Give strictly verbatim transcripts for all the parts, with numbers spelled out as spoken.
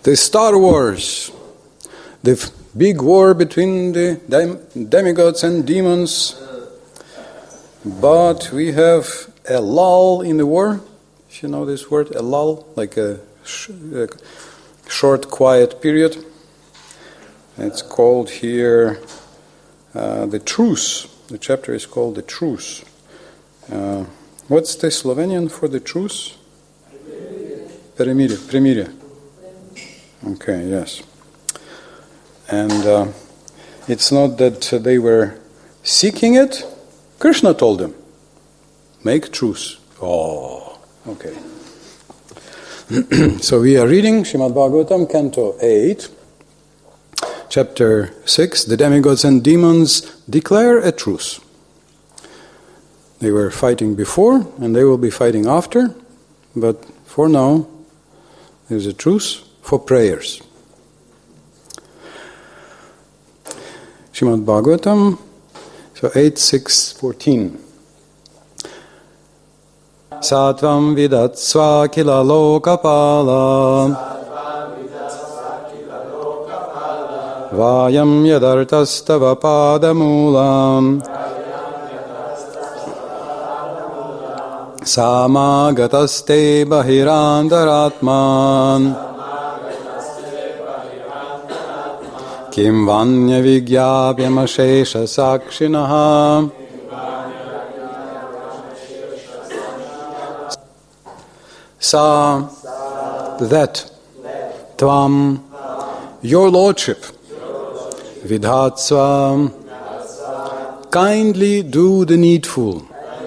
The Star Wars, the f- big war between the dem- demigods and demons. But we have a lull in the war. If you know this word, a lull, like a, sh- a short, quiet period. It's called here uh, the truce. The chapter is called the truce. Uh, what's the Slovenian for the truce? Premiria. Premiria. Okay, yes. And uh, it's not that they were seeking it. Krishna told them, make truce. Oh, okay. So we are reading Srimad Bhagavatam, Canto eight, Chapter six, the demigods and demons declare a truce. They were fighting before, and they will be fighting after, but for now, there's a truce for prayers. Srimad Bhagavatam, so eight, six, fourteen. Satvam vidatsva kila lokapala Vayam yadartastava padamulam Samagataste bahirandaratman Kim vanya vigyapyamashesha sakshinaha Sa, that, Tvam, your lordship, Vidhatsva, kindly do the needful,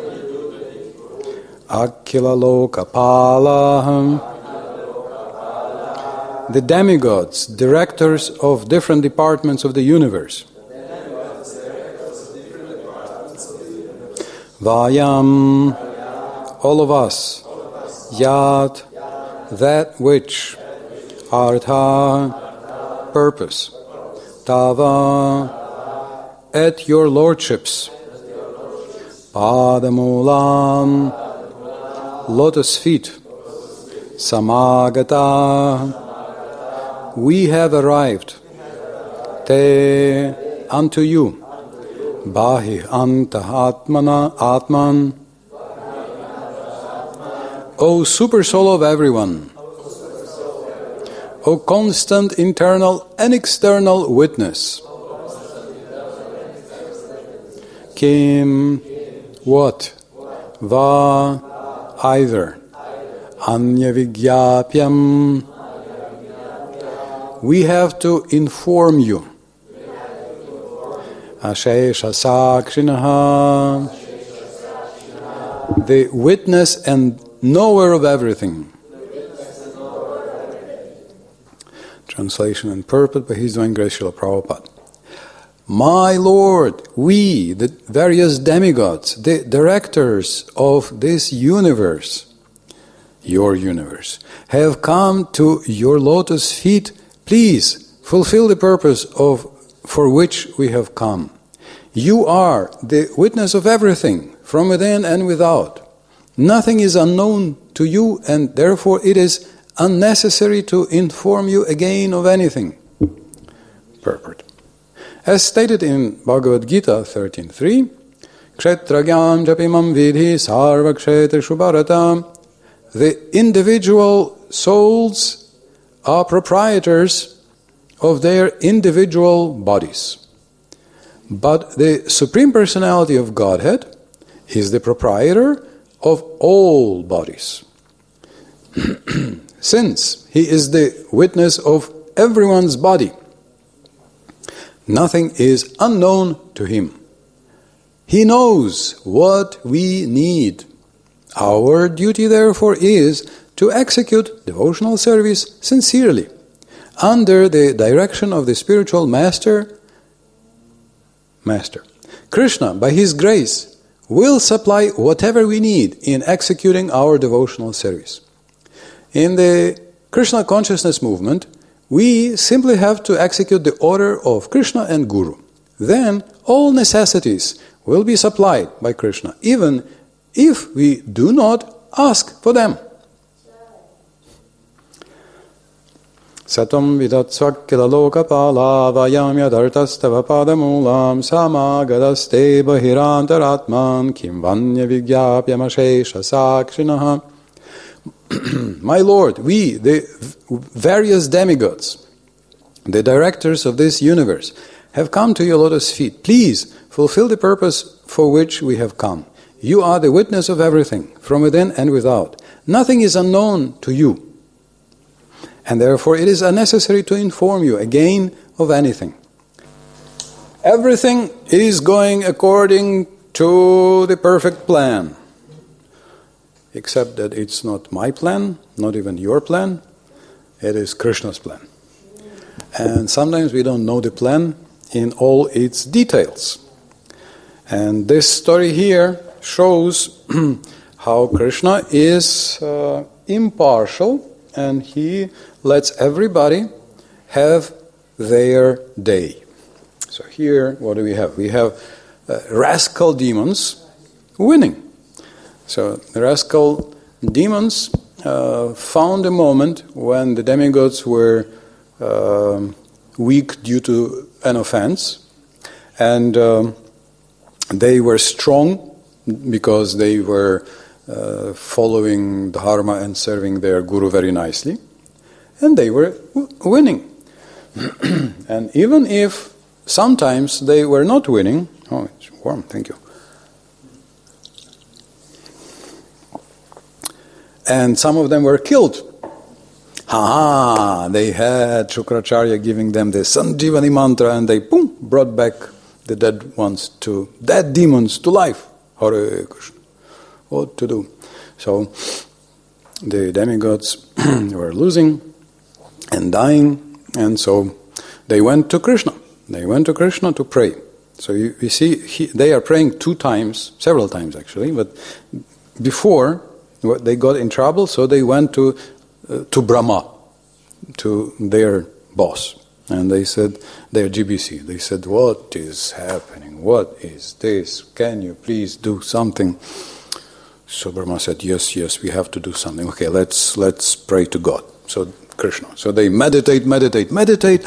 Akila Lokapala, the demigods, directors of different departments of the universe. Vayam, all of us. Yat, that which. Artha, purpose. Tava, at your lordships. Padamulam, lotus feet. Samagata, we have arrived. Te, unto you. Bahi anta atmana, atman. O super soul of everyone, O constant internal and external witness. Kim, what? Va, either. Anya vigyapyam, we have to inform you. Ashesha sakshinaha, the witness and knower of everything. Translation and purport by His Divine Grace Srila Prabhupada. My Lord, we, the various demigods, the directors of this universe, your universe, have come to your lotus feet. Please fulfill the purpose of for which we have come. You are the witness of everything, from within and without. Nothing is unknown to you, and therefore it is unnecessary to inform you again of anything. Purport. As stated in Bhagavad Gita thirteen three, Kshetragyan japimam vidhi sarva kshetrishu bharata, the individual souls are proprietors of their individual bodies. But the Supreme Personality of Godhead is the proprietor of all bodies. Since He is the witness of everyone's body, nothing is unknown to Him. He knows what we need. Our duty, therefore, is to execute devotional service sincerely, under the direction of the spiritual master, Master. Krishna, by His grace, will supply whatever we need in executing our devotional service. In the Krishna consciousness movement, we simply have to execute the order of Krishna and Guru. Then all necessities will be supplied by Krishna, even if we do not ask for them. Satam vidatsva kila lokapala vayam yadartastava padamulam samagadaste bahirantaratman kim vanya vigyapyamashesha sakshinaha. My Lord, we, the various demigods, the directors of this universe, have come to your lotus feet. Please fulfill the purpose for which we have come. You are the witness of everything, from within and without. Nothing is unknown to you. And therefore it is unnecessary to inform you again of anything. Everything is going according to the perfect plan. Except that it's not my plan, not even your plan. It is Krishna's plan. And sometimes we don't know the plan in all its details. And this story here shows how Krishna is uh, impartial, and he lets everybody have their day. So here, what do we have? We have uh, rascal demons winning. So the rascal demons uh, found a moment when the demigods were uh, weak due to an offense, and um, they were strong because they were uh, following Dharma and serving their guru very nicely, and they were w- winning. And even if sometimes they were not winning, oh, it's warm, thank you. And some of them were killed. Ha! They had Shukracharya giving them the Sanjivani mantra, and they boom brought back the dead ones to dead demons to life. Hare Krishna. What to do? So the demigods were losing and dying, and so they went to Krishna. They went to Krishna to pray. So you, you see, he, they are praying two times, several times actually, but before they got in trouble, so they went to uh, to Brahma, to their boss, and they said, their G B C, they said, what is happening? What is this? Can you please do something? So Brahma said, yes, yes, we have to do something. Okay, let's let's pray to God. So Krishna. So they meditate, meditate, meditate,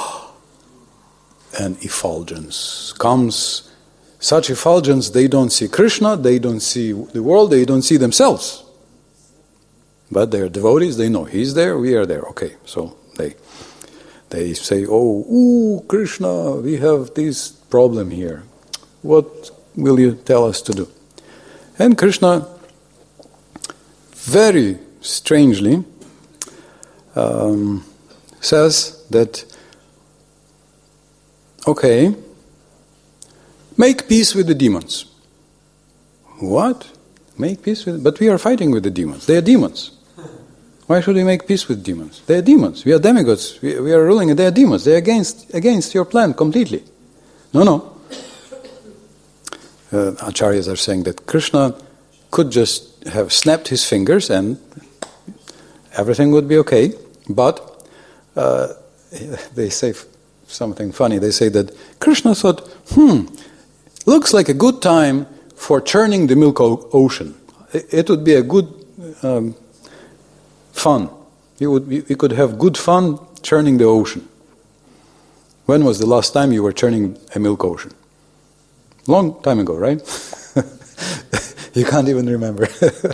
and effulgence comes. Such effulgence, they don't see Krishna, they don't see the world, they don't see themselves. But they are devotees, they know He's there, we are there. Okay, so they they say, oh, ooh, Krishna, we have this problem here. What will you tell us to do? And Krishna, very strangely, um, says that, okay, make peace with the demons. What? Make peace with... But we are fighting with the demons. They are demons. Why should we make peace with demons? They are demons. We are demigods. We, we are ruling and they are demons. They are against, against your plan completely. No, no. Uh, Acharyas are saying that Krishna could just have snapped his fingers and everything would be okay. But uh, they say something funny. They say that Krishna thought, hmm, looks like a good time for churning the milk o- ocean. It, it would be a good um, fun. We would we, we could have good fun churning the ocean. When was the last time you were churning a milk ocean? Long time ago, right? You can't even remember.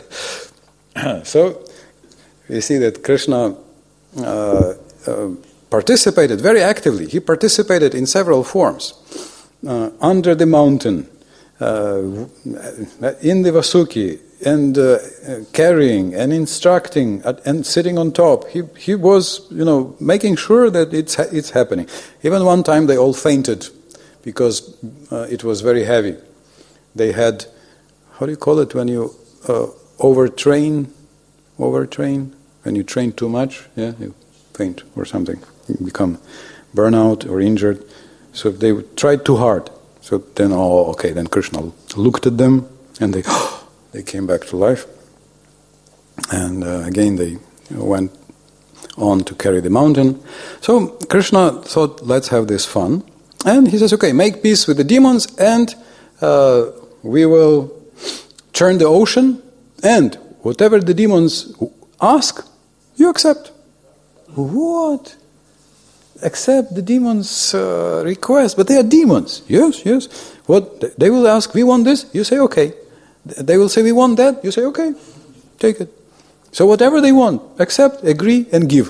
So you see that Krishna uh, uh, participated very actively. He participated in several forms. Uh, under the mountain, uh, in the Vasuki, and uh, carrying and instructing and sitting on top. He he was, you know, making sure that it's it's happening. Even one time they all fainted because uh, it was very heavy. They had, how do you call it when you uh, overtrain, overtrain? When you train too much, yeah, you faint or something. You become burnout or injured. So they tried too hard. So then, oh, okay, then Krishna looked at them and they they came back to life. And uh, again they went on to carry the mountain. So Krishna thought, let's have this fun. And he says, okay, make peace with the demons and uh, we will churn the ocean, and whatever the demons ask, you accept. what? Accept the demons' uh, request, but they are demons. Yes, yes. What they will ask, we want this. You say okay. They will say we want that. You say okay, take it. So whatever they want, accept, agree, and give.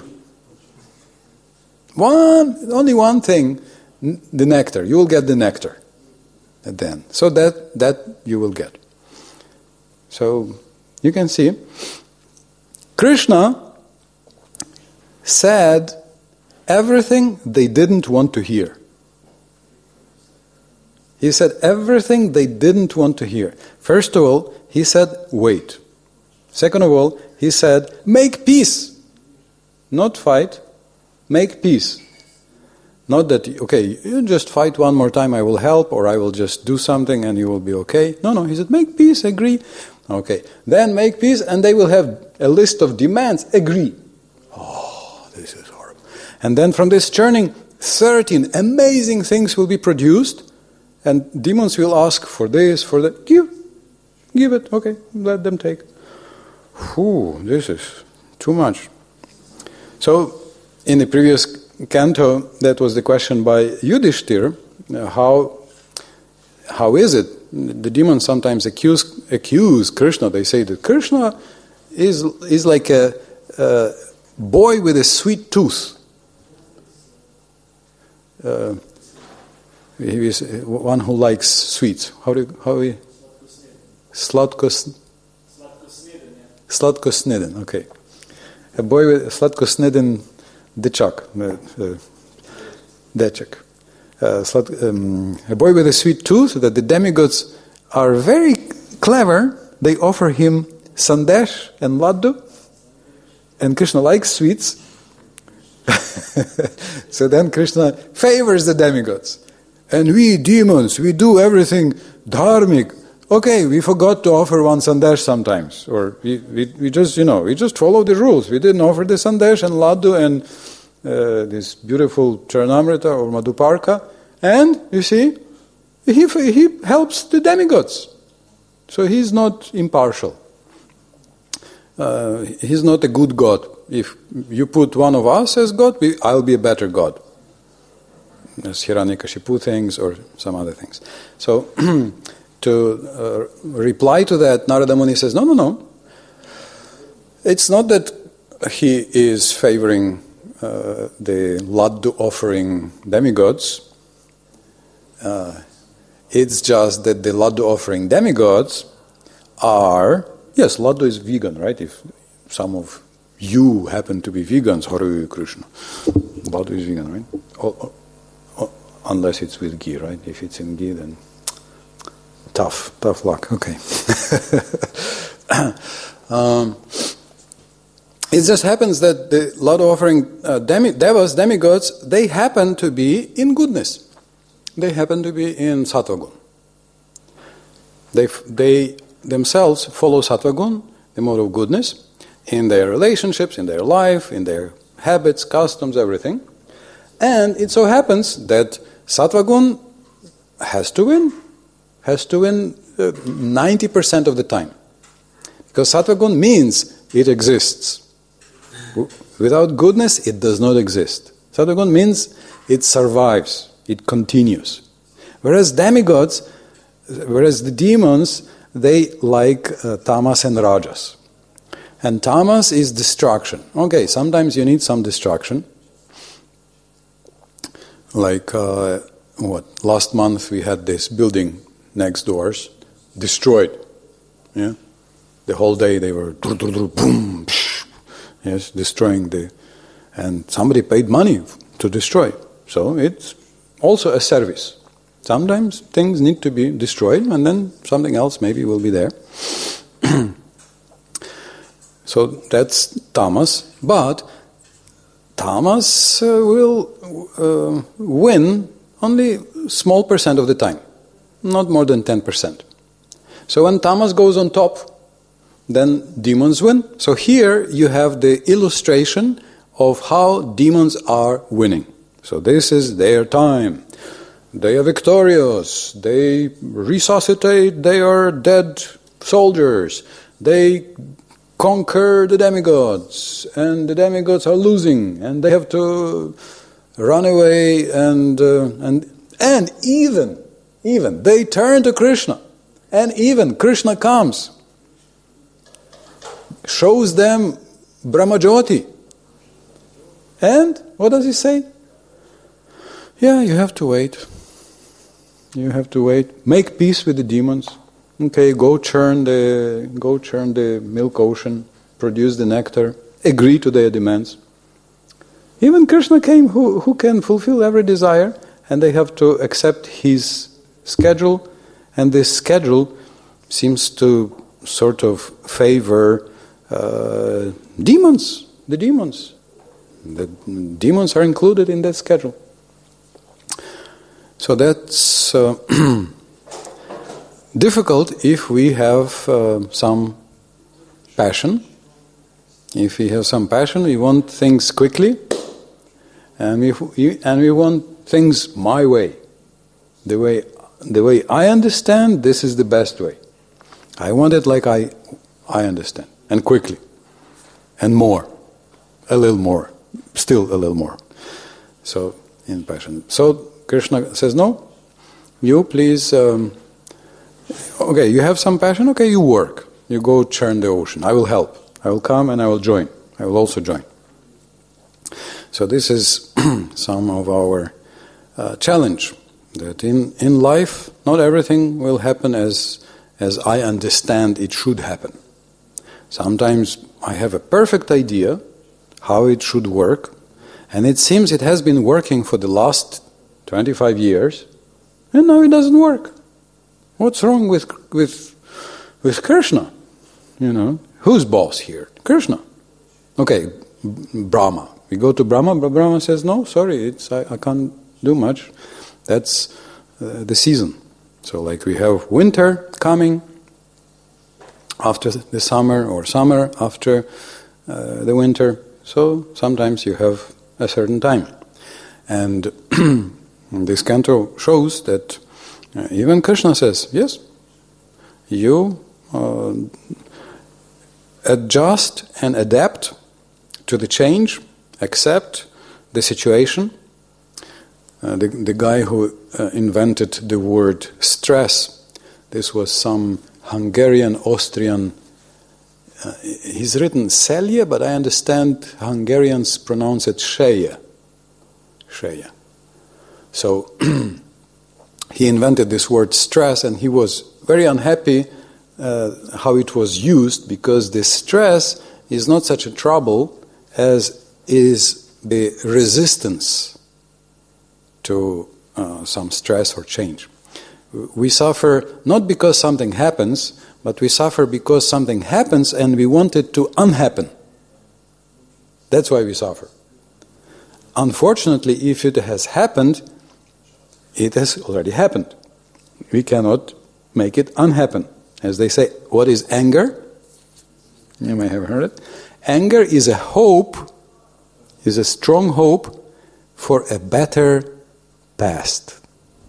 One, only one thing, the nectar. You will get the nectar at the end. So that that you will get. So you can see, Krishna said everything they didn't want to hear. He said everything they didn't want to hear. First of all, he said, wait. Second of all, he said, make peace. Not fight, make peace. Not that, okay, you just fight one more time, I will help, or I will just do something and you will be okay. No, no, he said, make peace, agree. Okay, then make peace and they will have a list of demands, agree. Oh, this is horrible. And then from this churning, thirteen amazing things will be produced, and demons will ask for this, for that. Give, give it, okay, let them take. Whew, this is too much. So, in the previous canto, that was the question by Yudhishthir, uh, how, how is it? The demons sometimes accuse, accuse Krishna. They say that Krishna is, is like a, a boy with a sweet tooth. Uh, he is one who likes sweets. How do you, how we? Sladkos. Sladkosneden, okay. A boy with Sladkosneden dechak, uh, dechak. Uh, slad, um, a boy with a sweet tooth, that the demigods are very clever. They offer him sandesh and laddu, and Krishna likes sweets. So then Krishna favors the demigods. And we demons, we do everything dharmic. Okay, we forgot to offer one sandesh sometimes. Or we, we, we just, you know, we just follow the rules. We didn't offer the sandesh and laddu and uh, this beautiful charnamrita or madhuparka. And, you see, he, he helps the demigods. So he's not impartial. Uh, he's not a good God. If you put one of us as God, we, I'll be a better God. As Hiranyakashipu things or some other things. So, to uh, reply to that, Narada Muni says, no, no, no. It's not that he is favoring uh, the laddu offering demigods. Uh, it's just that the laddu offering demigods are, yes, laddu is vegan, right? If some of you happen to be vegans, Hare Krishna. Laddu is vegan, right? Oh, oh, unless it's with ghee, right? If it's in ghee, then tough, tough luck. Okay. um, it just happens that the laddu offering uh, demi, devas, demigods, they happen to be in goodness. They happen to be in sattva-gun. They, they themselves follow sattva-gun, the mode of goodness, in their relationships, in their life, in their habits, customs, everything. And it so happens that sattva-gun has to win. Has to win uh, ninety percent of the time. Because sattva-gun means it exists. Without goodness, it does not exist. Sattva-gun means it survives. It continues. Whereas demigods, whereas the demons, they like uh, tamas and rajas. And tamas is destruction. Okay, sometimes you need some destruction. Like, uh, what, last month we had this building next doors destroyed. Yeah? The whole day they were boom, yes, destroying the, and somebody paid money to destroy. So it's also a service. Sometimes things need to be destroyed and then something else maybe will be there. So that's tamas. But tamas uh, will uh, win only small percent of the time. Not more than ten percent. So when tamas goes on top, then demons win. So here you have the illustration of how demons are winning. So this is their time. They are victorious. They resuscitate their dead soldiers. They conquer the demigods, and the demigods are losing, and they have to run away, and uh, and and even even they turn to Krishna, and even Krishna comes, shows them Brahmajyoti, and what does he say? Yeah, you have to wait. You have to wait. Make peace with the demons. Okay, go churn the go churn the milk ocean, produce the nectar, agree to their demands. Even Krishna came who, who can fulfill every desire, and they have to accept his schedule, and this schedule seems to sort of favor uh, demons, the demons. The demons are included in that schedule. So that's uh, difficult if we have uh, some passion. If we have some passion, we want things quickly, and we and we want things my way, the way the way I understand. This is the best way. I want it like I I understand, and quickly, and more, a little more, still a little more. So in passion. So Krishna says, no, you please. Um, Okay, you have some passion? Okay, you work. You go churn the ocean. I will help. I will come and I will join. I will also join. So this is some of our uh, challenge. That in, in life, not everything will happen as, as I understand it should happen. Sometimes I have a perfect idea how it should work, and it seems it has been working for the last twenty-five years, and now it doesn't work. What's wrong with with with Krishna? You know, who's boss here? Krishna. Okay, Brahma. We go to Brahma, but Brahma says, no, sorry, it's I, I can't do much. That's uh, the season. So like we have winter coming after the summer, or summer after uh, the winter. So sometimes you have a certain time. And this canto shows that Uh, even Krishna says, yes, you uh, adjust and adapt to the change, accept the situation. Uh, the, the guy who uh, invented the word stress, this was some Hungarian, Austrian, uh, he's written Selye, but I understand Hungarians pronounce it Sheje. Sheje. So, he invented this word stress, and he was very unhappy uh, how it was used, because this stress is not such a trouble as is the resistance to uh, some stress or change. We suffer not because something happens, but we suffer because something happens and we want it to unhappen. That's why we suffer. Unfortunately, if it has happened, it has already happened. We cannot make it unhappen. As they say, what is anger? You may have heard it. Anger is a hope, is a strong hope for a better past.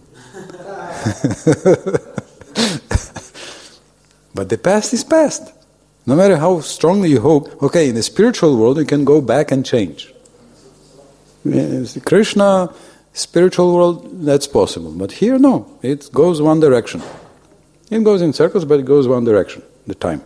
But the past is past. No matter how strongly you hope, okay, in the spiritual world you can go back and change. Krishna, spiritual world, that's possible. But here, no. It goes one direction. It goes in circles, but it goes one direction, the time.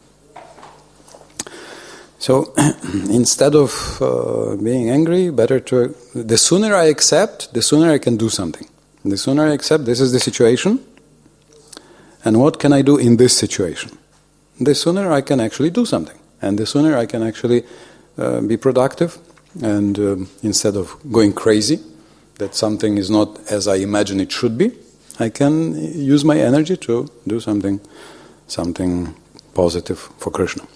So, instead of uh, being angry, better to... The sooner I accept, the sooner I can do something. The sooner I accept, this is the situation, and what can I do in this situation? The sooner I can actually do something. And the sooner I can actually uh, be productive, and uh, instead of going crazy, that something is not as I imagine it should be, I can use my energy to do something, something positive for Krishna.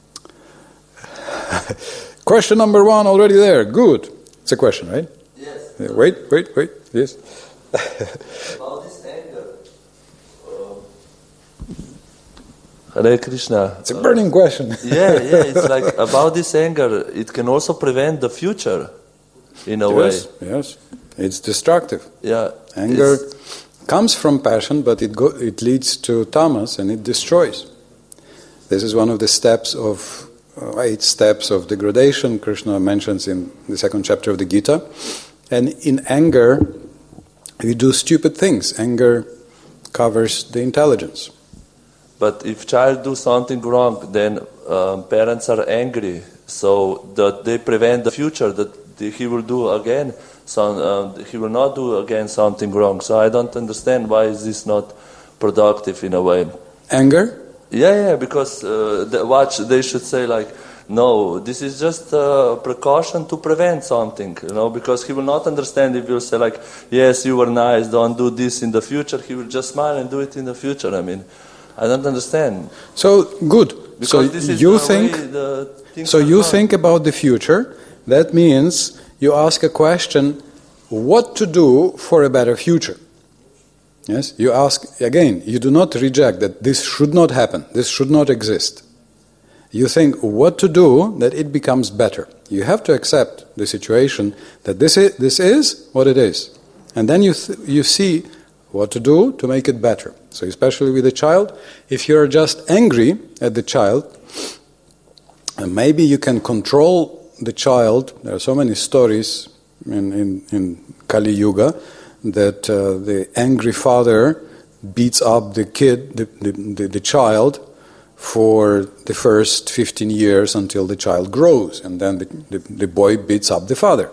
Question number one already there. Good. It's a question, right? Yes. Uh, wait, wait, wait. Yes. About this anger. Uh, Hare Krishna. It's a burning question. yeah, yeah. It's like about this anger. It can also prevent the future, in a yes, way. Yes. It's destructive. Yeah. Anger comes from passion, but it go, it leads to tamas and it destroys. This is one of the steps of uh, eight steps of degradation Krishna mentions in the second chapter of the Gita. And in anger, we do stupid things. Anger covers the intelligence. But if child do something wrong, then um, parents are angry, so that they prevent the future that the, he will do again. So uh, he will not do again something wrong. So I don't understand why is this not productive in a way. Anger? Yeah, yeah. Because uh, the, watch, they should say like, no, this is just a precaution to prevent something, you know. Because he will not understand if you say like, yes, you were nice, don't do this in the future. He will just smile and do it in the future. I mean. I don't understand. So good. Because so this is you the think. way the things So are you done. think about the future. That means you ask a question: what to do for a better future? Yes. You ask again. You do not reject that this should not happen. This should not exist. You think what to do that it becomes better. You have to accept the situation that this is this is what it is, and then you th- you see what to do to make it better. So especially with a child, if you're just angry at the child, and maybe you can control the child. There are so many stories in, in, in Kali Yuga that uh, the angry father beats up the kid, the, the, the, the child, for the first fifteen years until the child grows, and then the, the, the boy beats up the father.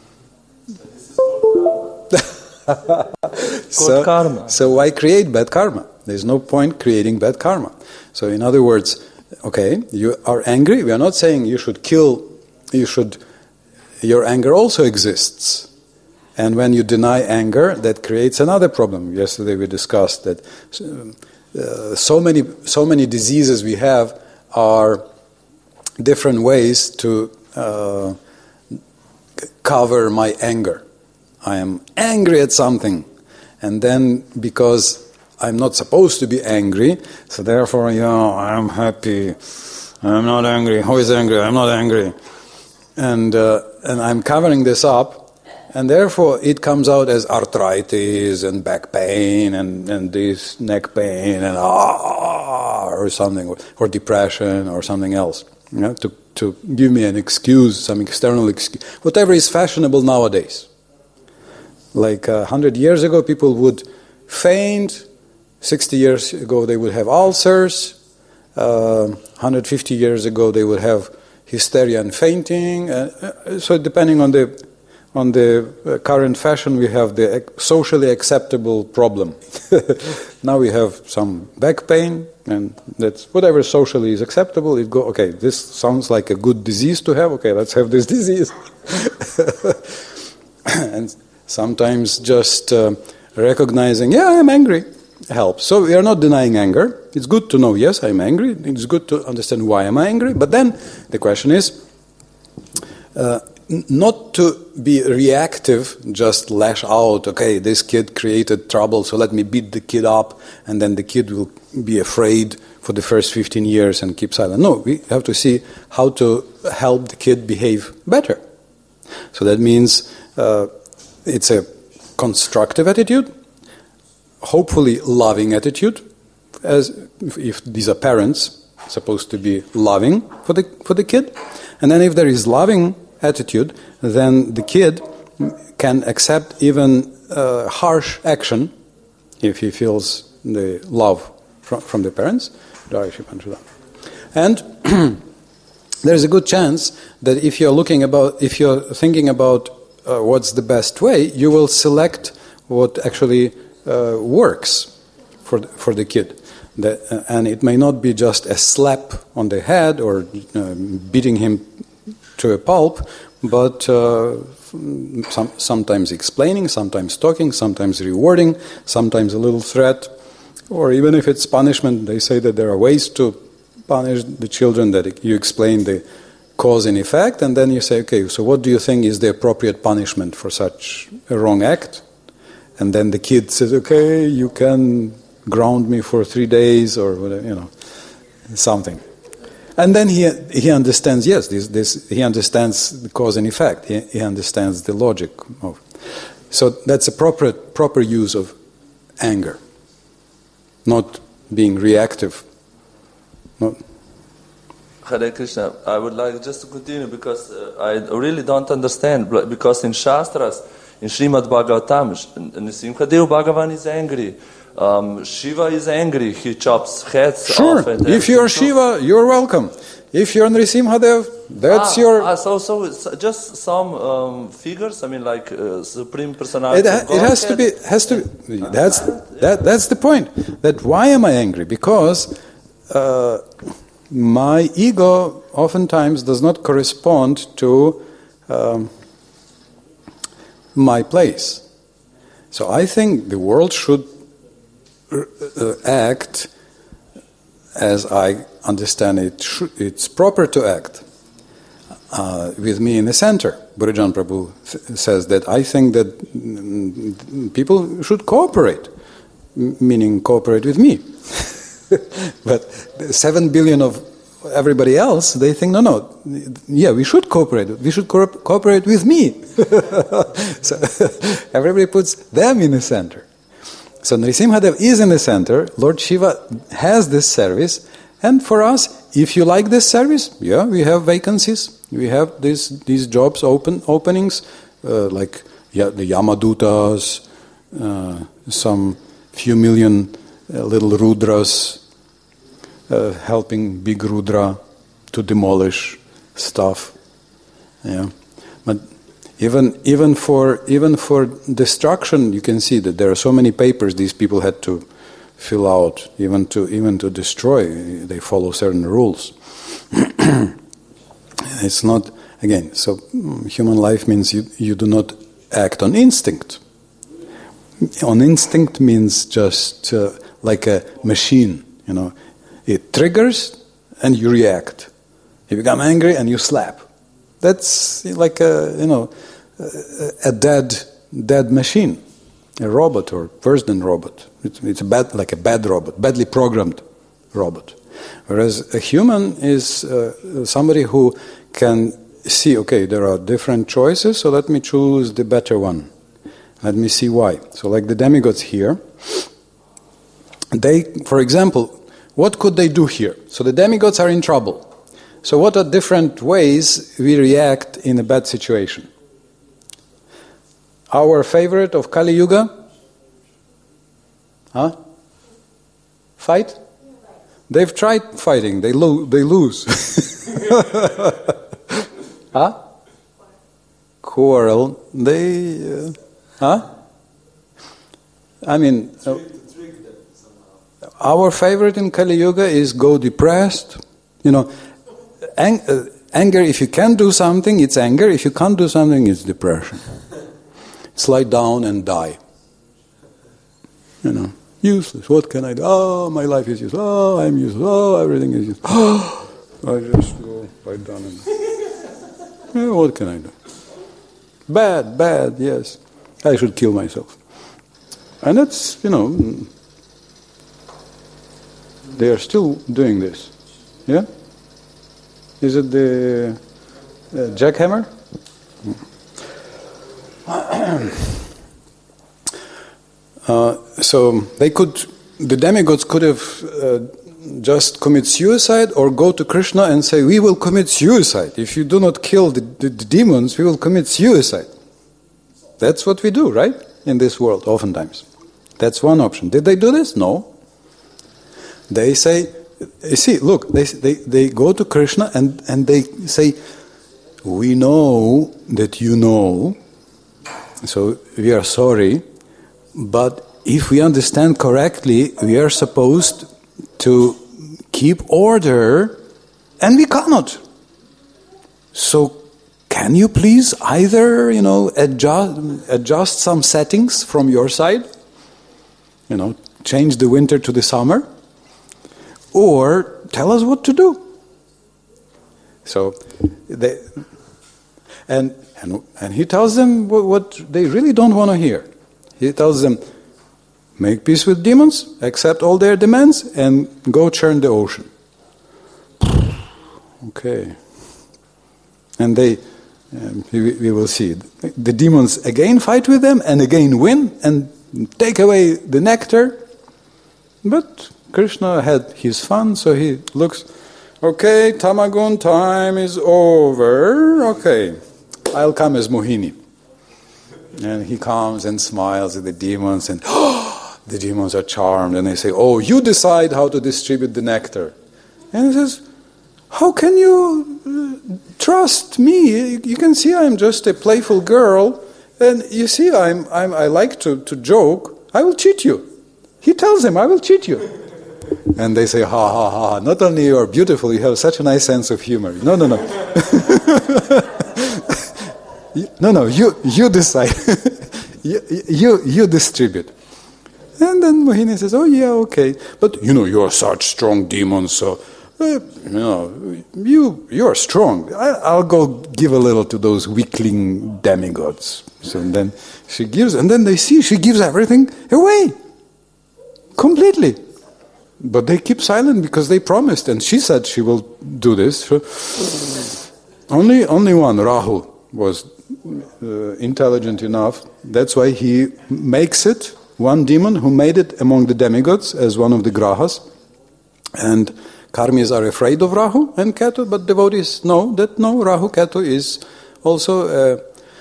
so, karma. so why create bad karma? There's no point creating bad karma. So in other words, okay, you are angry. We are not saying you should kill, you should, your anger also exists. And when you deny anger, that creates another problem. Yesterday we discussed that uh, so many, so many diseases we have are different ways to uh, cover my anger. I am angry at something, and then because I'm not supposed to be angry, so therefore, you know, I'm happy. I'm not angry. Who is angry? I'm not angry, and uh, and I'm covering this up, and therefore it comes out as arthritis and back pain and, and this neck pain and ah or something, or depression or something else. You know, to to give me an excuse, some external excuse, whatever is fashionable nowadays. Like a hundred years ago, people would faint. Sixty years ago, they would have ulcers. Uh, one hundred fifty years ago, they would have hysteria and fainting. Uh, so, depending on the on the uh, current fashion, we have the socially acceptable problem. Now we have some back pain, and that's whatever socially is acceptable. It go okay. This sounds like a good disease to have. Okay, let's have this disease. And sometimes just uh, recognizing, yeah, I'm angry, helps. So we are not denying anger. It's good to know, yes, I'm angry. It's good to understand why am I angry. But then the question is uh, n- not to be reactive, just lash out, okay, this kid created trouble, so let me beat the kid up, and then the kid will be afraid for the first fifteen years and keep silent. No, we have to see how to help the kid behave better. So that means uh, it's a constructive attitude, hopefully loving attitude, as if, if these are parents supposed to be loving for the for the kid. And then if there is loving attitude, then the kid can accept even uh, harsh action if he feels the love from, from the parents. And there's a good chance that if you're looking about, if you're thinking about uh, what's the best way, you will select what actually uh, works for the, for the kid. That, uh, and it may not be just a slap on the head or uh, beating him to a pulp, but uh, some, sometimes explaining, sometimes talking, sometimes rewarding, sometimes a little threat, or even if it's punishment. They say that there are ways to punish the children, that you explain the cause and effect, and then you say, okay, so what do you think is the appropriate punishment for such a wrong act? And then the kid says, okay, you can ground me for three days or whatever, you know, something. And then he he understands, yes, this, this he understands the cause and effect. He, he understands the logic of. So that's a proper proper use of anger, not being reactive. Not, Hare Krishna, I would like just to continue because uh, I really don't understand. Because in Shastras, in Srimad Bhagavatam, Nrisimhadev Bhagavan is angry. Um, Shiva is angry. He chops heads sure. off. And if you're Shiva, you're welcome. If you're Nrisimhadev, that's ah, your... Ah, so, so it's just some um, figures, I mean like uh, Supreme Personality It, ha- of it has to be, has to be, that's, that, that's the point. That why am I angry? Because uh, my ego oftentimes does not correspond to um, my place. So I think the world should uh, act as I understand it, sh- it's proper to act uh, with me in the center. Buddhajan Prabhu th- says that I think that mm, people should cooperate, m- meaning cooperate with me. But seven billion of everybody else, they think, no, no, yeah, we should cooperate. We should co- cooperate with me. So everybody puts them in the center. So Nrisimhadev is in the center. Lord Shiva has this service. And for us, if you like this service, yeah, we have vacancies. We have these these jobs open openings, uh, like yeah, the Yamadutas, uh, some few million uh, little Rudras uh, helping big Rudra to demolish stuff. Yeah, but even even for even for destruction, you can see that there are so many papers these people had to fill out, even to even to destroy. They follow certain rules. It's not, again, so human life means you, you do not act on instinct. On instinct means just uh, like a machine, you know. It triggers and you react. You become angry and you slap. That's like a, you know, a dead dead machine, a robot or worse than robot. It's, it's a bad, like a bad robot, badly programmed robot. Whereas a human is uh, somebody who can see, okay, there are different choices, so let me choose the better one. Let me see why. So like the demigods here, they, for example, what could they do here? So the demigods are in trouble. So what are different ways we react in a bad situation? Our favorite of Kali Yuga? Huh? Fight? They've tried fighting. They, lo- they lose. Huh? Quarrel. They... Uh, huh? I mean... Uh, our favorite in Kali Yuga is go depressed. You know, ang- uh, anger, if you can do something, it's anger. If you can't do something, it's depression. It's lie down and die. You know, useless. What can I do? Oh, my life is useless. Oh, I'm useless. Oh, everything is useless. Oh, I just go lie down and... Yeah, what can I do? Bad, bad, yes. I should kill myself. And that's, you know, they are still doing this. Yeah? Is it the uh, jackhammer? Uh, so they could, the demigods could have uh, just commit suicide or go to Krishna and say, we will commit suicide. If you do not kill the, the, the demons, we will commit suicide. That's what we do, right? In this world, oftentimes. That's one option. Did they do this? No. They say, you see, look, they, they, they go to Krishna and, and they say, we know that you know, so we are sorry, but if we understand correctly, we are supposed to keep order, and we cannot. So, can you please either, you know, adjust adjust some settings from your side, you know, change the winter to the summer, or tell us what to do. So, they, and and and he tells them what, what they really don't want to hear. He tells them, make peace with demons, accept all their demands, and go churn the ocean. Okay. And they, um, we, we will see, the demons again fight with them, and again win, and take away the nectar. But Krishna had his fun, so he looks, Okay, Tamagun time is over. Okay, I'll come as Mohini. And he comes and smiles at the demons, and oh, the demons are charmed, and they say, oh, you decide how to distribute the nectar. And he says, how can you uh, trust me? You can see I'm just a playful girl, and you see I'm, I'm, I like to, to joke. I will cheat you. He tells them, I will cheat you. And they say, ha, ha, ha, not only you are beautiful, you have such a nice sense of humor. No, no, no. no, no, you, you decide. you, you, you distribute. And then Mohini says, oh, yeah, okay. But, you know, you are such strong demons, so, uh, you know, you, you are strong. I, I'll go give a little to those weakling demigods. So then she gives, and then they see she gives everything away. Completely. But they keep silent because they promised, and she said she will do this. So only, only one, Rahu, was uh, intelligent enough. That's why he makes it, one demon who made it among the demigods as one of the grahas. And karmis are afraid of Rahu and Ketu, but devotees know that no, Rahu Ketu is also a,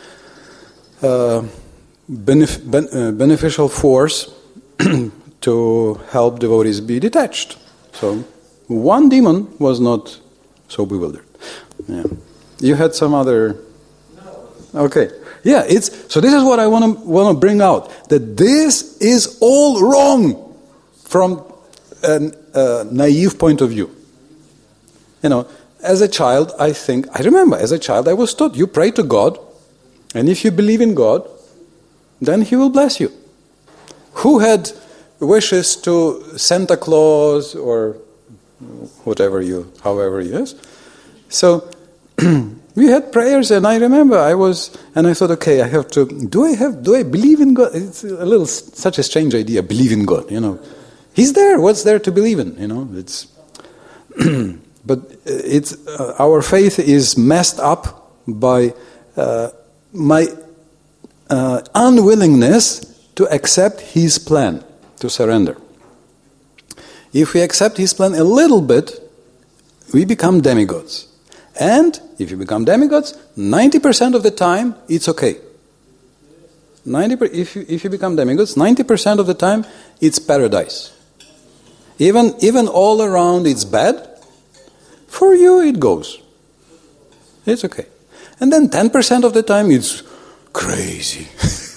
a benef- ben- uh, beneficial force to help devotees be detached. So one demon was not so bewildered. Yeah. You had some other... Okay. Yeah, it's so this is what I want to want to bring out, that this is all wrong from a uh, naive point of view. You know, as a child, I think, I remember, as a child I was taught, you pray to God, and if you believe in God, then He will bless you. Who had wishes to Santa Claus or whatever you, however you is. So we had prayers, and I remember I was, and I thought, okay, I have to, do I have, do I believe in God? It's a little, such a strange idea, believe in God, you know. He's there, what's there to believe in, you know, it's, but it's, uh, our faith is messed up by uh, my uh, unwillingness to accept His plan. To surrender. If we accept His plan a little bit, we become demigods. And if you become demigods, ninety percent of the time, it's okay. ninety per, if, you, if you become demigods, ninety percent of the time, it's paradise. Even, even all around it's bad, for you it goes. It's okay. And then ten percent of the time, it's crazy.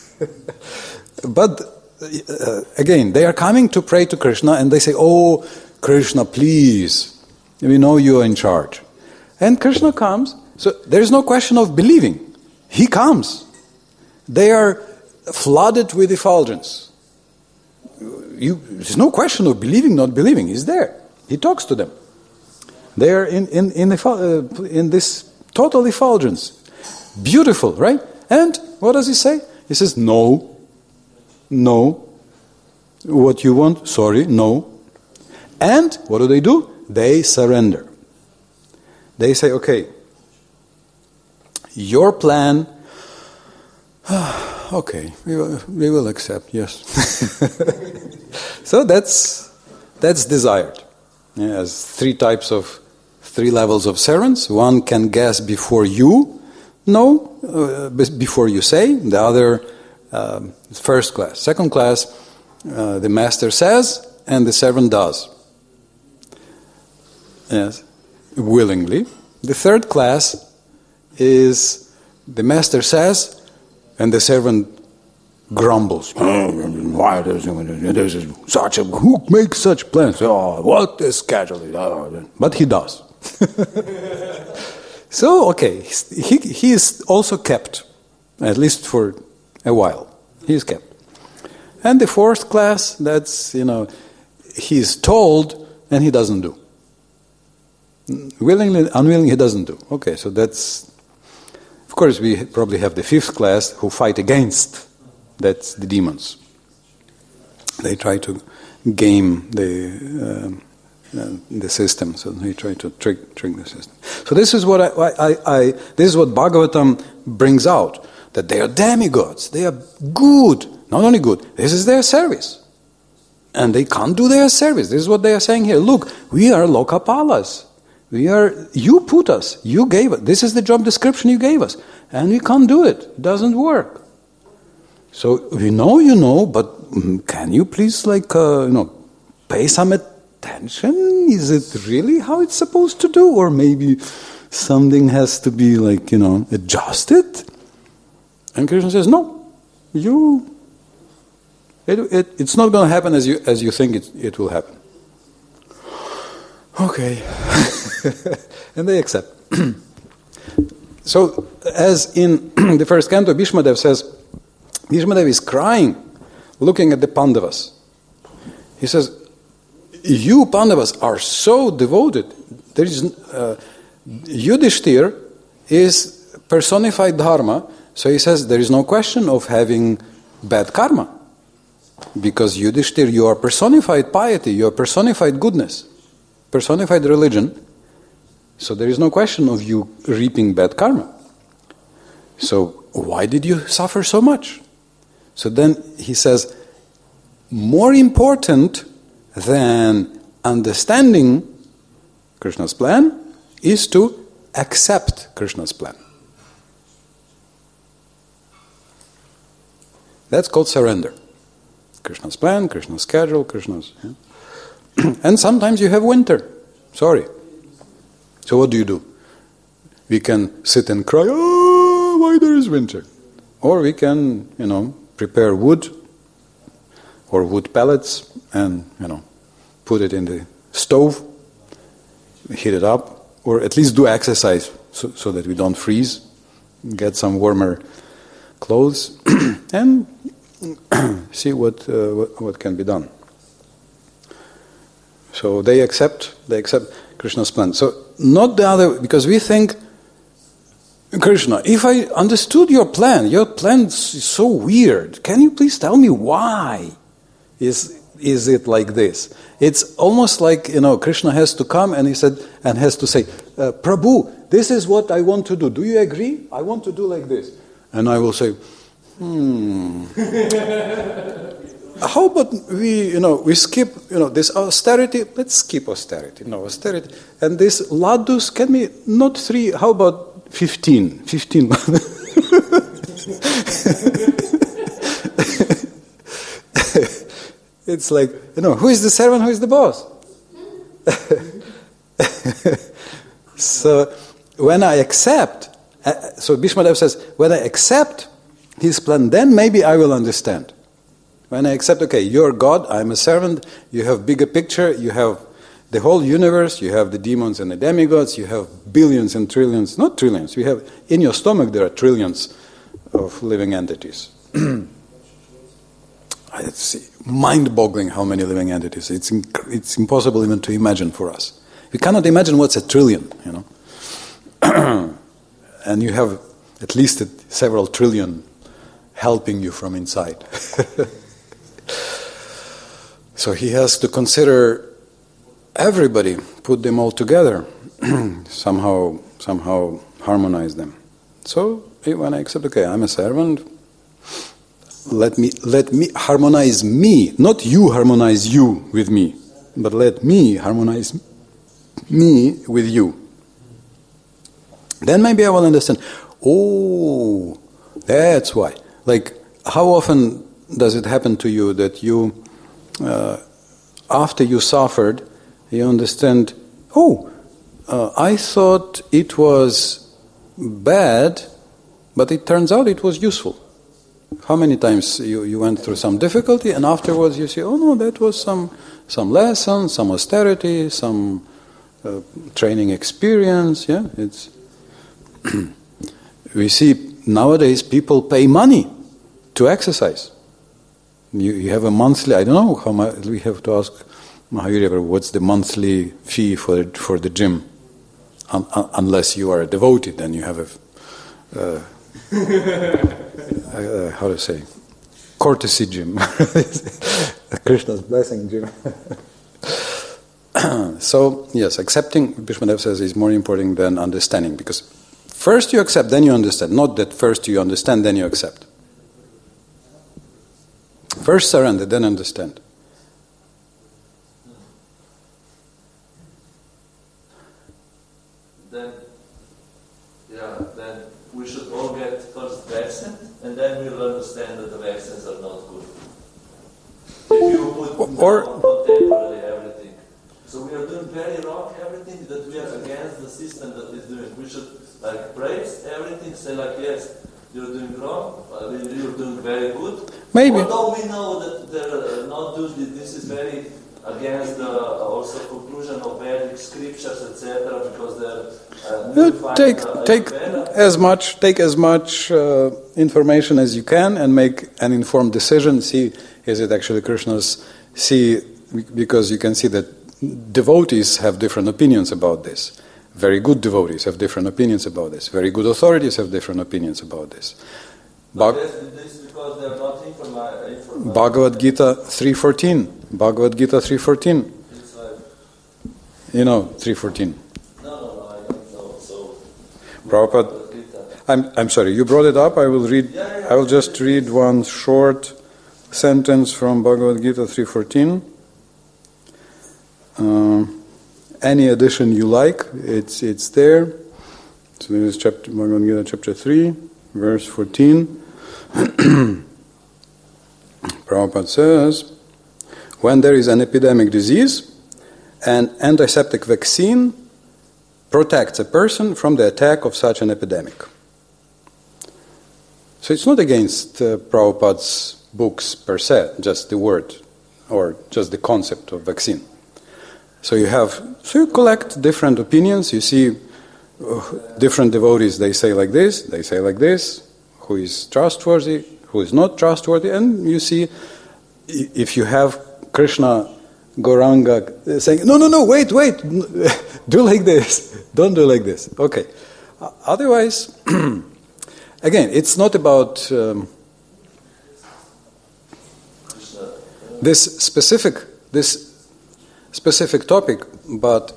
But Uh, again, they are coming to pray to Krishna, and they say, oh, Krishna, please, we know you are in charge. And Krishna comes, so there is no question of believing. He comes. They are flooded with effulgence. You, there's no question of believing, not believing. He's there. He talks to them. They are in, in, in, the, uh, in this total effulgence. Beautiful, right? And what does he say? He says, no. No. What you want? Sorry, no. And what do they do? They surrender. They say, okay, your plan, okay, we will, we will accept, yes. So that's that's desired. Yeah, as three types of, three levels of servants. One can guess before you know, uh, before you say. The other, um, first class. Second class, uh, the master says and the servant does. Yes, willingly. The third class is the master says and the servant grumbles. Why does this is such a who makes such plans? Oh, what is schedule? Oh, but he does. So okay, he he is also kept, at least for a while. He is kept. And the fourth class, that's, you know, he's told and he doesn't do. Willingly, unwillingly, he doesn't do. Okay, so that's, of course, we probably have the fifth class who fight against. That's the demons. They try to game the uh, uh, the system, so they try to trick trick the system. So this is what I, I, I this is what Bhagavatam brings out, that they are demigods. They are good, not only good. This is their service, and they can't do their service. This is what they are saying here. Look, we are Lokapalas. We are, you put us, you gave us, this is the job description you gave us, and we can't do it. It doesn't work. So we know you know, but can you please, like, uh, you know, pay some attention? Is it really how it's supposed to do? Or maybe something has to be, like, you know, adjusted? And Krishna says, no, you, it, it, it's not going to happen as you as you think it, it will happen. Okay. And they accept. So, as in the first canto, Bhishmadev says, Bhishmadev is crying, looking at the Pandavas. He says, you Pandavas are so devoted. There is uh, Yudhishthir is personified dharma, so he says there is no question of having bad karma. Because Yudhishthir, you are personified piety, you are personified goodness, personified religion, so there is no question of you reaping bad karma. So why did you suffer so much? So then he says, more important than understanding Krishna's plan is to accept Krishna's plan. That's called surrender. Krishna's plan, Krishna's schedule, Krishna's... Yeah. And sometimes you have winter. Sorry. So what do you do? We can sit and cry, oh, why there is winter? Or we can, you know, prepare wood or wood pellets and, you know, put it in the stove, heat it up, or at least do exercise so, so that we don't freeze, get some warmer clothes, and see what, uh, what what can be done. So they accept, they accept Krishna's plan. So not the other, because we think, Krishna, if I understood your plan, your plan is so weird. Can you please tell me why is is it like this? It's almost like, you know, Krishna has to come and he said and has to say, uh, Prabhu, this is what I want to do. Do you agree? I want to do like this. And I will say, hmm. How about we, you know, we skip, you know, this austerity? Let's skip austerity. No, austerity. And this laddus, can we, not three, how about Fifteen. Fifteen. It's like, you know, who is the servant, who is the boss? So when I accept, uh, so Bhishmadev says, when I accept his plan, then maybe I will understand. When I accept, okay, you're God, I'm a servant, you have bigger picture, you have the whole universe, you have the demons and the demigods, you have billions and trillions, not trillions, you have, in your stomach there are trillions of living entities. It's mind-boggling how many living entities. It's inc- it's impossible even to imagine for us. We cannot imagine what's a trillion, you know. And you have at least a, several trillion helping you from inside. So he has to consider everybody, put them all together, somehow somehow harmonize them. So when I accept, okay, I'm a servant, let me let me harmonize me, not you harmonize you with me, but let me harmonize me with you. Then maybe I will understand, oh, that's why. Like, how often does it happen to you that you, uh, after you suffered, you understand, oh, uh, I thought it was bad, but it turns out it was useful. How many times you, you went through some difficulty and afterwards you say, oh no, that was some some lesson, some austerity, some uh, training experience. Yeah, it's we see nowadays people pay money to exercise. You, you have a monthly, I don't know how much, we have to ask Mahayuri, what's the monthly fee for for the gym? Un, un, unless you are a devotee, then you have a, uh, uh, how to say, courtesy gym, Krishna's blessing gym. So yes, accepting, Bhishmadev says, is more important than understanding, because first you accept, then you understand. Not that first you understand, then you accept. First surrender, then understand. vaccines are not good. If you put Or- down contemporary everything. So we are doing very wrong everything that we are against the system that is doing. We should like praise everything, say like, yes, you're doing wrong, uh, you're doing very good. Maybe. Although we know that they're not doing this, this is very against the uh, also conclusion of Vedic scriptures, et cetera, because they're uh, Uh, nullified, take uh, take Ayurveda. as much take as much uh, information as you can and make an informed decision. See, is it actually Krishna's? See, because you can see that devotees have different opinions about this. Very good devotees have different opinions about this. Very good authorities have different opinions about this. But Bhag- this, this is because they're not informa- informa- Bhagavad Gita three fourteen. Bhagavad Gita three fourteen. It's like, You know three fourteen. no, no, no, I don't know. So, Prabhupada. Gita. I'm I'm sorry. You brought it up. I will read. Yeah, yeah, I will just read one short sentence from Bhagavad Gita three fourteen. Um, any addition you like, it's it's there. So this is chapter Bhagavad Gita chapter three, verse fourteen. Prabhupada says, when there is an epidemic disease, an antiseptic vaccine protects a person from the attack of such an epidemic. So it's not against uh, Prabhupada's books per se, just the word or just the concept of vaccine. So you have, so you collect different opinions, you see uh, different devotees, they say like this, they say like this, who is trustworthy, who is not trustworthy, and you see i- if you have Krishna Gauranga saying, no, no, no, wait, wait, do like this, don't do like this. Okay. Uh, Otherwise, again, it's not about um, this specific this specific topic, but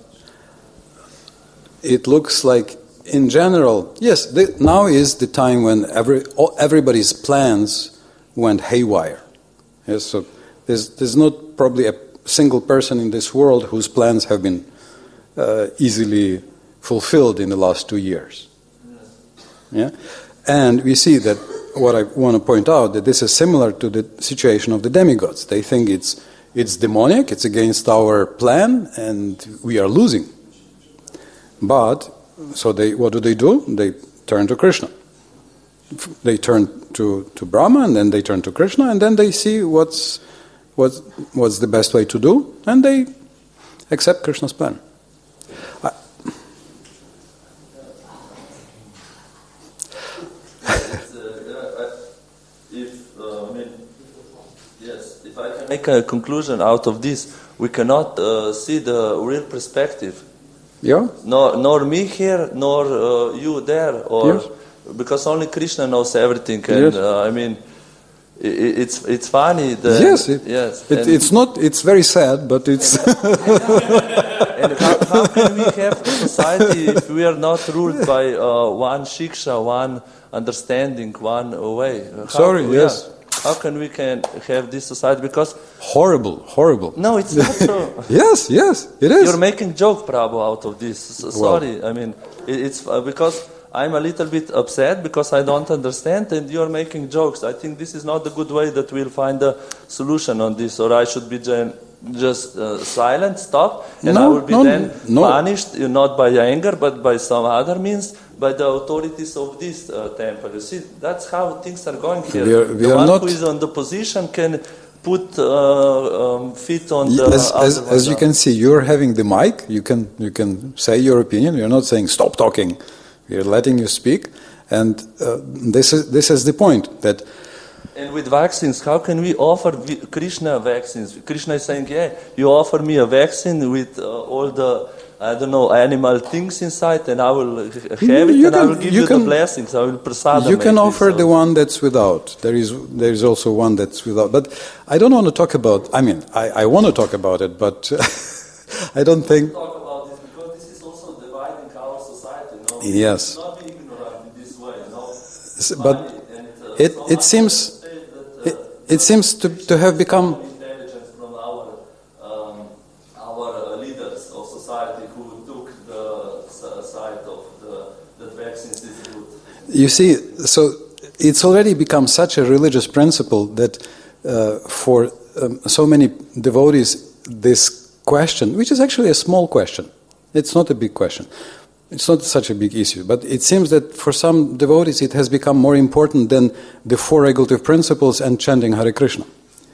it looks like, in general, yes, the, now is the time when every all, everybody's plans went haywire. Yes, so there's there's not probably a single person in this world whose plans have been uh, easily fulfilled in the last two years. Yeah, and we see that what I want to point out that this is similar to the situation of the demigods. They think it's it's demonic, it's against our plan, and we are losing. But so they what do they do? They turn to Krishna. They turn to, to Brahma, and then they turn to Krishna, and then they see what's what's what's the best way to do, and they accept Krishna's plan. I, It's, uh, if uh, I mean, yes, if I can make a conclusion out of this, we cannot uh, see the real perspective. yeah. Nor, nor me here, nor uh, you there, or Yes. because only Krishna knows everything. And Yes. uh, I mean, i i- it's it's funny. That, Yes, it, yes. it, and, it's not. It's very sad, but it's. and how, how can we have a society if we are not ruled by uh, one shiksha, one understanding, one way? How, Sorry, yeah. yes. How can we can have this society? Because Horrible, horrible. no, it's not true. Yes, yes, it is. You're making joke, Prabhu, out of this. So, Well- sorry, I mean, it, it's uh, because I'm a little bit upset because I don't understand, and you're making jokes. I think this is not the good way that we'll find a solution on this, or I should be gen- just uh, silent, stop, and I No, will be no, then no. punished, uh, not by anger, but by some other means, by the authorities of this uh, temple. You see, that's how things are going here. We are- we the are one not- who is on the position can put uh, um, feet on the as, as, other as you one. can see, you're having the mic. You can you can say your opinion. You're not saying stop talking. We're letting you speak, and uh, this is this is the point that And with vaccines, how can we offer vi- Krishna vaccines? Krishna is saying, yeah, you offer me a vaccine with uh, all the, I don't know, animal things inside, and I will h- have it, You and I can- will give you you, can- the blessings. I will prasada you can make offer this, the so- one that's without. There is there is also one that's without. But I don't want to talk about. I mean, I, I want to talk about it, but I don't think. Talk about this because this is also dividing our society. No? Yes. Not be ignorant in this way. No? S- but Money and, uh, it- so it much seems- to say that, uh, It, it seems to to have become. intelligence from our um, our uh, leaders of society who took the s- side of the that vaccines is good. You see, so it's already become such a religious principle that uh, for um, so many devotees, this question, which is actually a small question, it's not a big question, it's not such a big issue, but it seems that for some devotees it has become more important than the four regulative principles and chanting Hare Krishna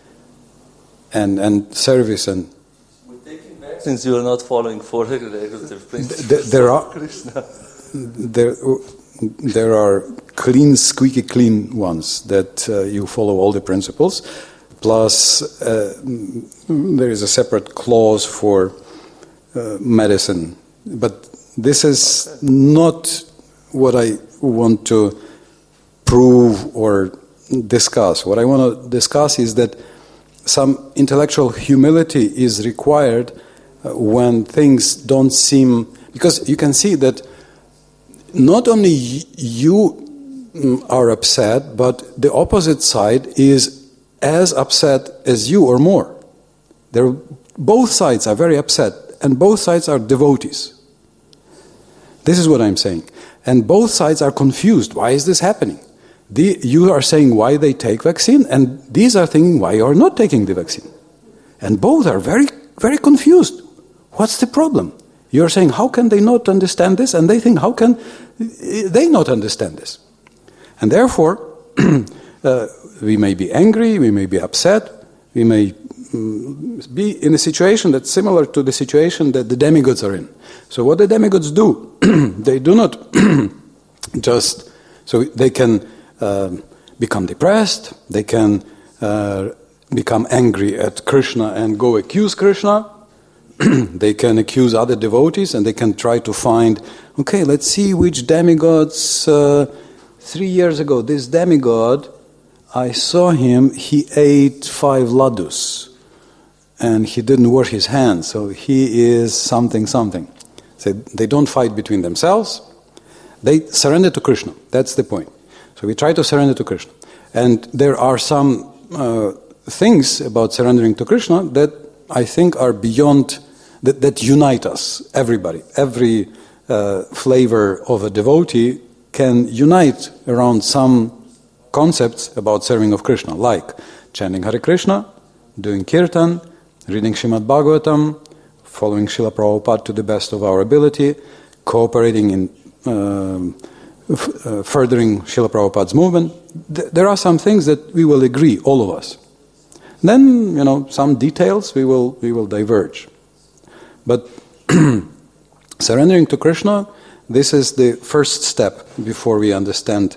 and, and service and... With taking vaccines, you are not following four regulative principles. Th- there are... Krishna. There, there are clean, squeaky clean ones that uh, you follow all the principles, plus uh, there is a separate clause for uh, medicine. But this is not what I want to prove or discuss. What I want to discuss is that some intellectual humility is required uh, when things don't seem... Because you can see that not only you are upset, but the opposite side is as upset as you or more. They're, both sides are very upset, and both sides are devotees. This is what I'm saying. And both sides are confused. Why is this happening? The, you are saying why they take vaccine, and these are thinking why you are not taking the vaccine. And both are very, very confused. What's the problem? You're saying, how can they not understand this? And they think, how can they not understand this? And therefore, uh, we may be angry, we may be upset, we may mm, be in a situation that's similar to the situation that the demigods are in. So what the demigods do, they do not just, so they can uh, become depressed, they can uh, become angry at Krishna and go accuse Krishna. They can accuse other devotees and they can try to find, okay, let's see which demigods, uh, three years ago, this demigod, I saw him, he ate five ladus and he didn't wash his hands, so he is something, something. So they don't fight between themselves, they surrender to Krishna, that's the point. So we try to surrender to Krishna. And there are some uh, things about surrendering to Krishna that I think are beyond... That, that unite us, everybody. Every uh, flavor of a devotee can unite around some concepts about serving of Krishna, like chanting Hare Krishna, doing kirtan, reading Srimad Bhagavatam, following Srila Prabhupada to the best of our ability, cooperating in uh, f- uh, furthering Srila Prabhupada's movement. Th- there are some things that we will agree, all of us. Then, you know, some details we will we will diverge. But surrendering to Krishna, this is the first step before we understand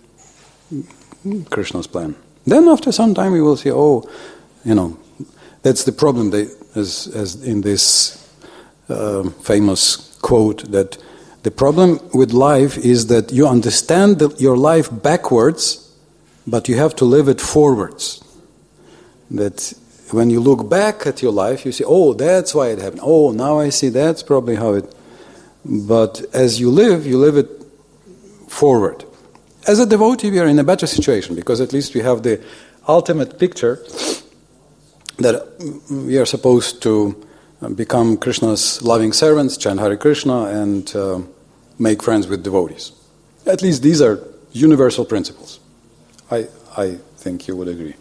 Krishna's plan. Then after some time we will see, oh, you know, that's the problem, they, as, as in this uh, famous quote, that the problem with life is that you understand the, your life backwards, but you have to live it forwards. That when you look back at your life, you say, oh, that's why it happened. Oh, now I see that's probably how it... But as you live, you live it forward. As a devotee, we are in a better situation, because at least we have the ultimate picture that we are supposed to become Krishna's loving servants, chant Hare Krishna, and uh, make friends with devotees. At least these are universal principles. I, I think you would agree.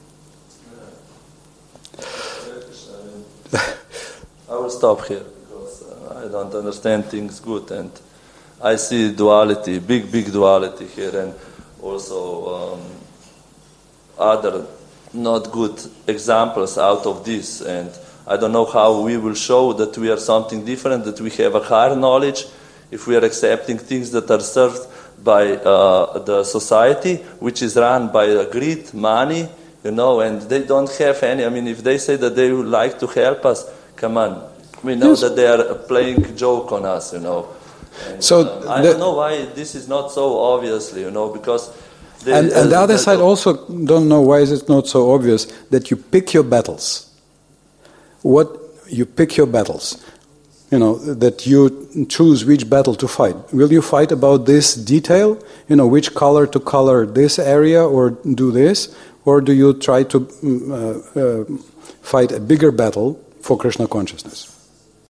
I will stop here because uh, I don't understand things good, and I see duality, big, big duality here, and also um, other not good examples out of this. And I don't know how we will show that we are something different, that we have a higher knowledge, if we are accepting things that are served by uh, the society, which is run by greed, money, you know, and they don't have any. I mean, if they say that they would like to help us, come on, we know yes. that they are playing joke on us, you know. And, so um, I don't know why this is not so obviously, you know, because... They, and, and uh, the other side also don't know why is it not so obvious that you pick your battles. What you pick your battles, you know, that you choose which battle to fight. Will you fight about this detail, you know, which color to color this area or do this, or do you try to uh, uh, fight a bigger battle for Krishna consciousness?